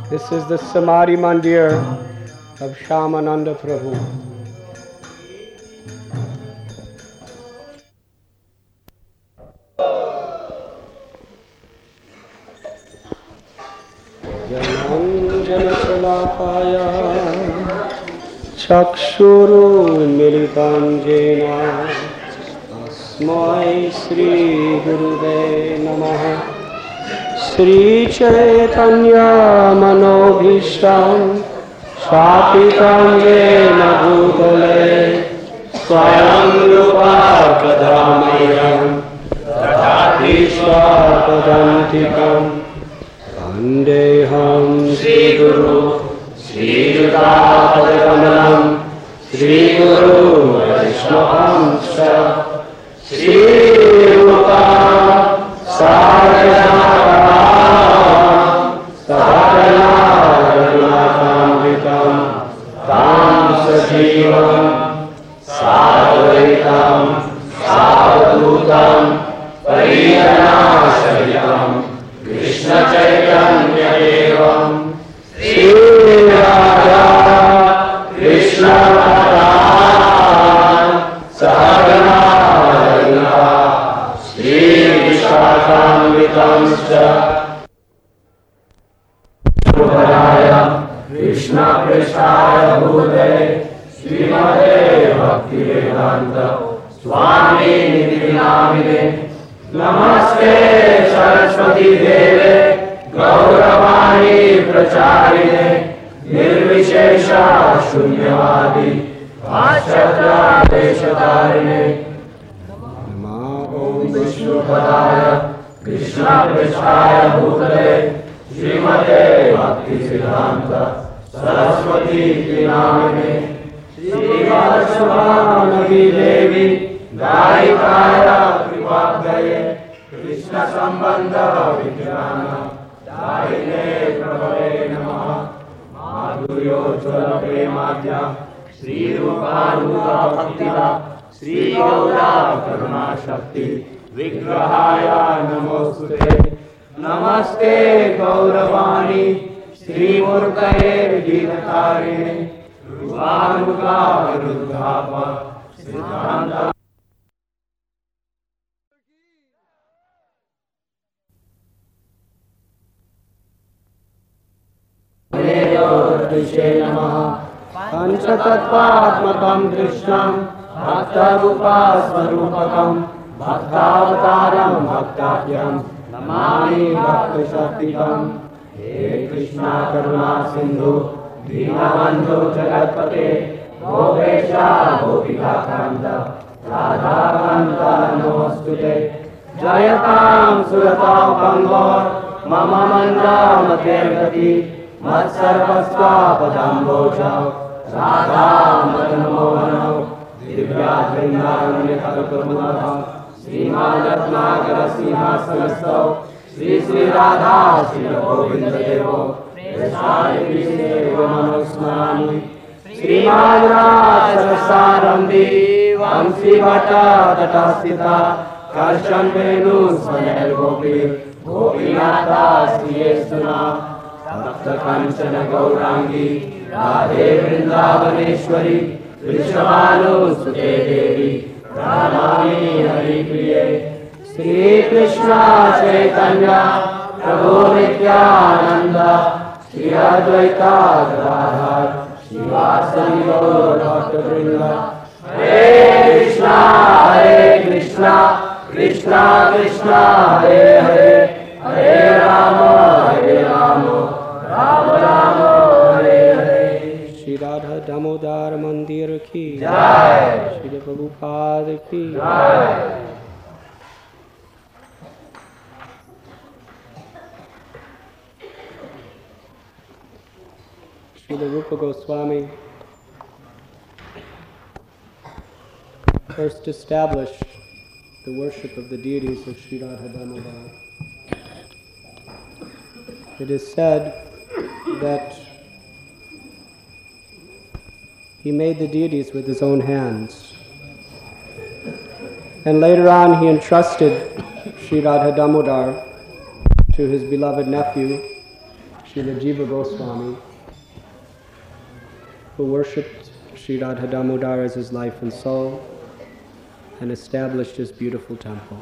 This is the Samadhi Mandir of Shyamananda Prabhu. Jananjana-salakaya chakshuru-militam jena asmai Sri Guruve Namaha. Sri Chaitanya Manobhishtam Shapitam Jena Bhutale Swayam Rupa Kadamayam Dadati Swapadantikam Vandeham Sri Guru Sri Judapadakamalam Sri Guru Vaishnavamsha Sri Rupa Sarjana Sajivam Sadvaitam Sadhutam Parijanasahitam Krishna Chaitanya Devam Sri Radha Krishna Radha Sahagana Radha Sri Vishakhamritamscha Krishna Prishaya Bhute Srimate Bhaktivedanta Swami Niti Namine Namaste Saraswati Deve Gauravani Pracharine Nirvishesha Shunyavadi Paschatya Deshatarine Namo Vishnu Padaya Krishna Prishaya Bhute Srimate Bhaktivedanta Saraswati Namine Shri Vaishnava Devi Gaikaya Kripabdaye Krishna Sambandha Vijnana Daine Prabhave Namaha Madhuryo Jvala Premadya Shri Rupanuga Bhaktila Shri Gaura Karuna Shakti Vigrahaya Namostute Namaste Gauravani Shri Murtaye Gitatarine Rupanuga Ruddhapa Siddhanta Krishe Namaha Panchatattva-atmakam Krishnam Bhakta-rupa-swarupakam Bhakta-avataram Bhaktatyam Namami Bhakta-shaktikam He Krishna Karuna Sindhu Dinabandhu Jagatpate Gopesha Gopika Kanta Radha Kanta Namostute Jayatam Suratam Pangor Mama Manda Matergati Matsarvasva Padamboja Radha Madanamohanam Divya Vrindavan Kalpamunam Srimadratnagara Simhasanastav Sri Sri Radha Sri Govinda Devo Prasadi Visheva Manusmani Srimad Sarasarambhi Vamsi Bhatta Tatasita Karshan Venu Swanel Gopi Gopinata Sri Esuna Bhakta Kanchana Gaurangi Radhe Vrindavaneshwari Vrishabhanu Sute Devi Pranami Hari Priye Sri Krishna Chaitanya Prabhu Nityananda Sri Advaita Gadadhar Shivasani Gaur Bhakta Vrinda Hare Krishna Krishna Krishna Hare Hare Hare Rama Rama Rama Hare Hare Shri Radha Damodar Mandir ki Jai Shri Prabhupada ki Jai Srila Rupa Goswami first established the worship of the deities of Sri Radha Damodar. It is said that he made the deities with his own hands. And later on he entrusted Sri Radha Damodar to his beloved nephew, Srila Jiva Goswami, who worshipped Sri Radha Damodar as his life and soul and established this beautiful temple.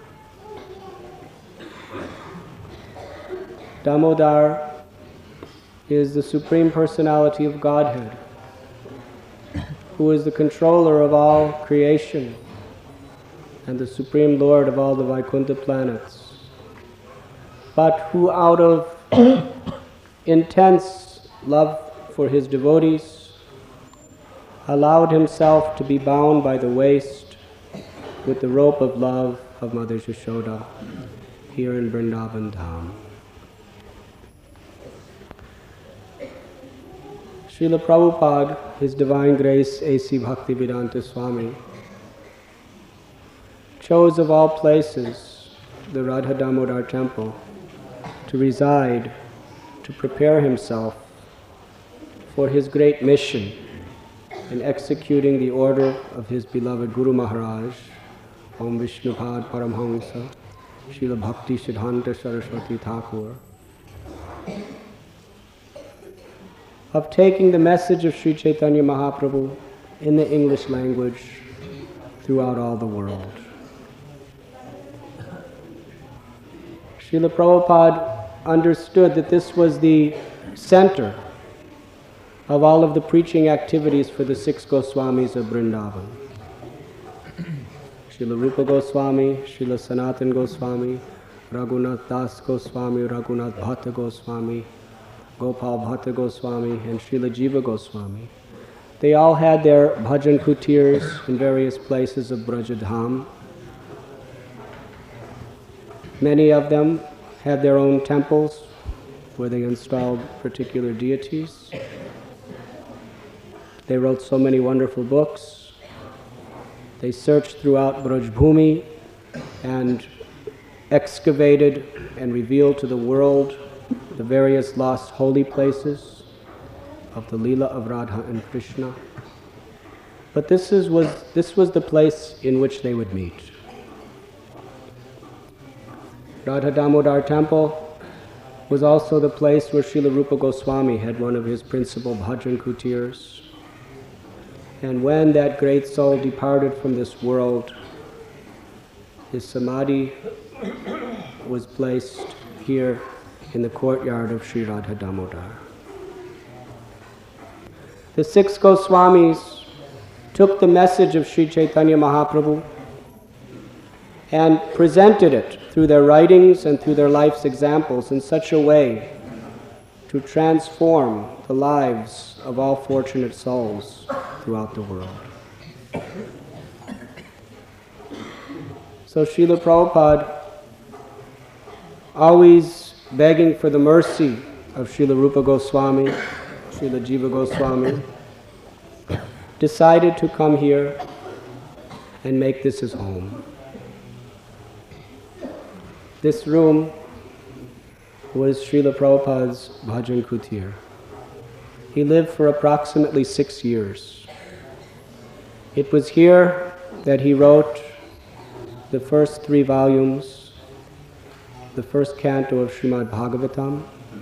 Damodar is the Supreme Personality of Godhead, who is the controller of all creation and the Supreme Lord of all the Vaikuntha planets, but who out of intense love for his devotees allowed himself to be bound by the waist with the rope of love of Mother Yashoda here in Vrindavan Dham. Srila Prabhupada, His Divine Grace A.C. Bhaktivedanta Swami, chose of all places the Radha Damodar temple to reside, to prepare himself for his great mission in executing the order of his beloved Guru Maharaj, Om Vishnupad Paramhamsa, Srila Bhakti Siddhanta Saraswati Thakur, of taking the message of Sri Chaitanya Mahaprabhu in the English language throughout all the world. Srila Prabhupada understood that this was the center of all of the preaching activities for the 6 Goswamis of Vrindavan. Srila Rupa Goswami, Srila Sanatan Goswami, Raghunath Das Goswami, Raghunath Bhatta Goswami, Gopal Bhatta Goswami, and Srila Jiva Goswami. They all had their bhajan kutirs in various places of Brajadham. Many of them had their own temples where they installed particular deities. They wrote so many wonderful books. They searched throughout Brajbhumi and excavated and revealed to the world the various lost holy places of the Leela of Radha and Krishna. But this was the place in which they would meet. Radha Damodar temple was also the place where Srila Rupa Goswami had one of his principal bhajan kutirs. And when that great soul departed from this world, his samadhi was placed here in the courtyard of Sri Radha Damodar. The 6 Goswamis took the message of Sri Chaitanya Mahaprabhu and presented it through their writings and through their life's examples in such a way to transform the lives of all fortunate souls throughout the world. So Srila Prabhupada, always begging for the mercy of Srila Rupa Goswami, Srila Jiva Goswami, decided to come here and make this his home. This room was Srila Prabhupada's bhajan kutir. He lived for approximately 6 years. It was here that he wrote the first 3 volumes, the first canto of Srimad Bhagavatam.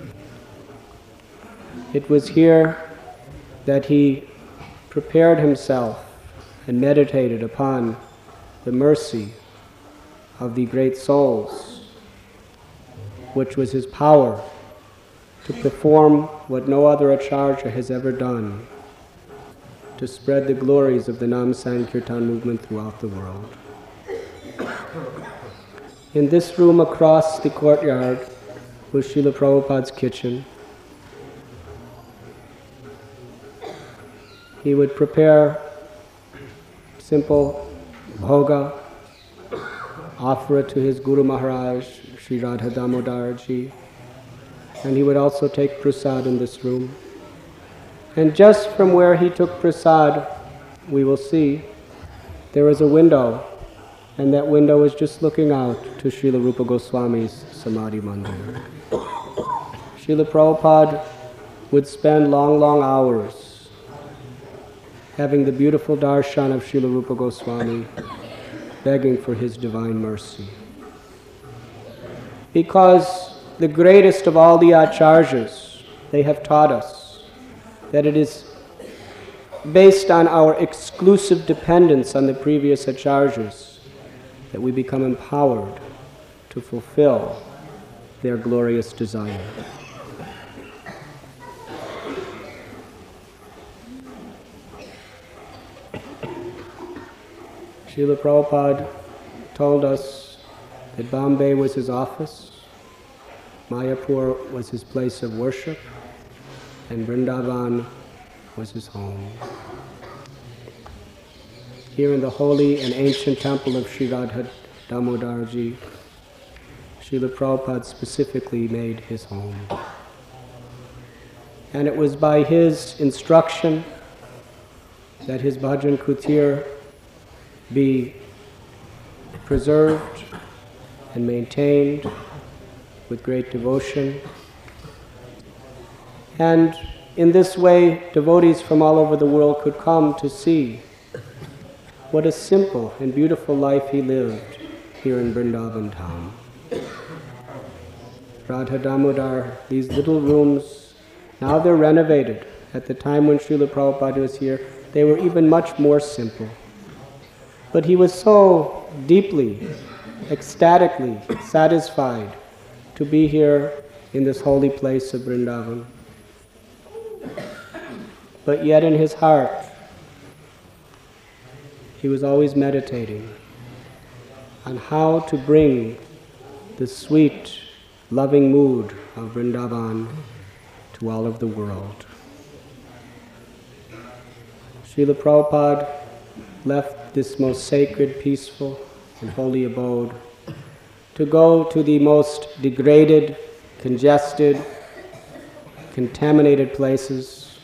It was here that he prepared himself and meditated upon the mercy of the great souls, which was his power to perform what no other acharya has ever done, to spread the glories of the Nam Sankirtan movement throughout the world. In this room across the courtyard was Srila Prabhupada's kitchen. He would prepare simple bhoga, offer it to his Guru Maharaj, Sri Radha Damodar Ji, and he would also take prasad in this room. And just from where he took prasad, we will see there is a window, and that window is just looking out to Srila Rupa Goswami's Samadhi Mandir. Srila Prabhupada would spend long, long hours having the beautiful darshan of Srila Rupa Goswami, begging for his divine mercy. Because the greatest of all the acharyas, they have taught us that it is based on our exclusive dependence on the previous acharyas that we become empowered to fulfill their glorious desire. Srila Prabhupada told us that Bombay was his office, Mayapur was his place of worship, and Vrindavan was his home. Here in the holy and ancient temple of Sri Radha Damodarji, Srila Prabhupada specifically made his home. And it was by his instruction that his bhajan kutir be preserved and maintained with great devotion. And in this way, devotees from all over the world could come to see what a simple and beautiful life he lived here in Vrindavan Dham. Radha Damodar, these little rooms, now they're renovated. At the time when Srila Prabhupada was here, they were even much more simple. But he was so deeply, ecstatically satisfied to be here in this holy place of Vrindavan. But yet in his heart, he was always meditating on how to bring the sweet, loving mood of Vrindavan to all of the world. Srila Prabhupada left this most sacred, peaceful, and holy abode to go to the most degraded, congested, contaminated places.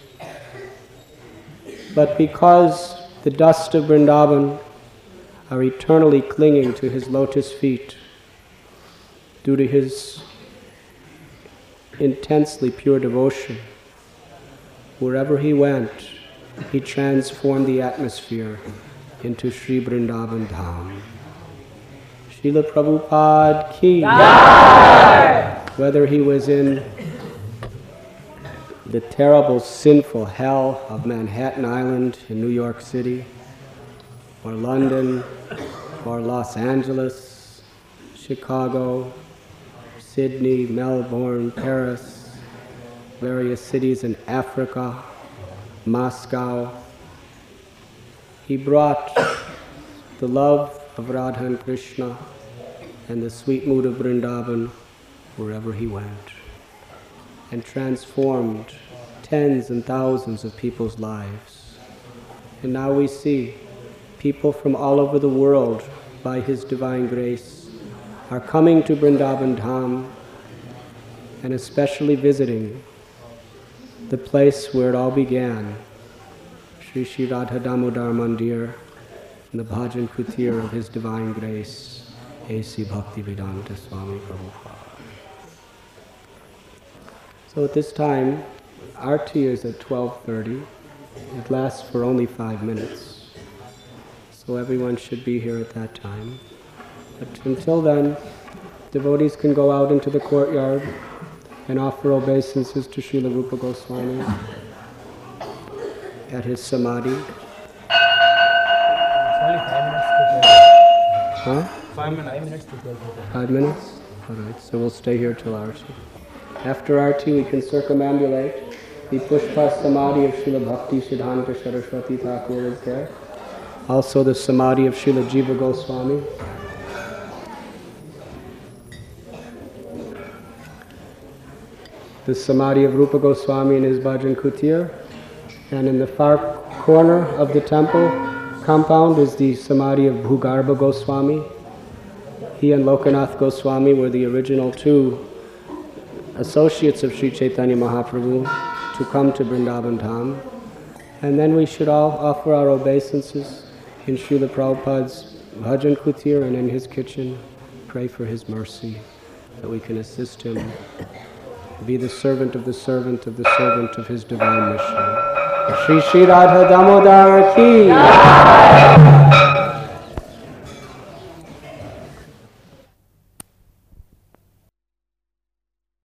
But because the dust of Vrindavan are eternally clinging to his lotus feet due to his intensely pure devotion, wherever he went, he transformed the atmosphere into Sri Vrindavan Dham. Srila Prabhupada ki Jai! Whether he was in the terrible, sinful hell of Manhattan Island in New York City, or London, or Los Angeles, Chicago, Sydney, Melbourne, Paris, various cities in Africa, Moscow, he brought the love of Radha and Krishna and the sweet mood of Vrindavan wherever he went, and transformed tens and thousands of people's lives. And now we see people from all over the world, by his divine grace, are coming to Vrindavan Dham and especially visiting the place where it all began, Sri Sri Radha Damodar Mandir, and the bhajan kutir of his divine grace, A.C. Bhaktivedanta Swami Prabhupada. So at this time, Arti is at 12:30. It lasts for only 5 minutes. So everyone should be here at that time. But until then, devotees can go out into the courtyard and offer obeisances to Srila Rupa Goswami at his samadhi. Only 5 minutes to go. Huh? 5 minutes to go. 5 minutes? All right, so we'll stay here till Arti. After Arti, we can circumambulate. The Pushpa Samadhi of Srila Bhakti Siddhanta Saraswati Thakur is there. Also the Samadhi of Srila Jiva Goswami. The Samadhi of Rupa Goswami in his bhajan kutir. And in the far corner of the temple compound is the Samadhi of Bhugarbha Goswami. He and Lokanath Goswami were the original two associates of Sri Chaitanya Mahaprabhu to come to Vrindavan Dham. And then we should all offer our obeisances in Srila Prabhupada's bhajan kutir and in his kitchen, pray for his mercy, that we can assist him, be the servant of the servant of the servant of his divine mission. Shri Shri Radha Damodar ki Jai!